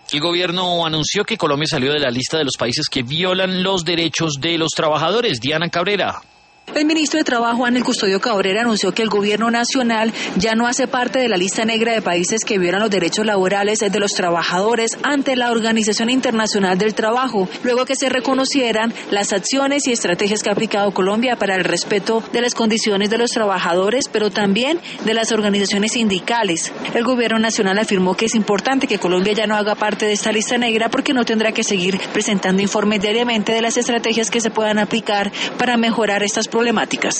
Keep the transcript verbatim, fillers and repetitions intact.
El gobierno anunció que Colombia salió de la lista de los países que violan los derechos de los trabajadores. Diana Cabrera. El ministro de Trabajo, Ángel Custodio Cabrera, anunció que el gobierno nacional ya no hace parte de la lista negra de países que violan los derechos laborales de los trabajadores ante la Organización Internacional del Trabajo, luego que se reconocieran las acciones y estrategias que ha aplicado Colombia para el respeto de las condiciones de los trabajadores, pero también de las organizaciones sindicales. El gobierno nacional afirmó que es importante que Colombia ya no haga parte de esta lista negra porque no tendrá que seguir presentando informes diariamente de las estrategias que se puedan aplicar para mejorar estas problemáticas.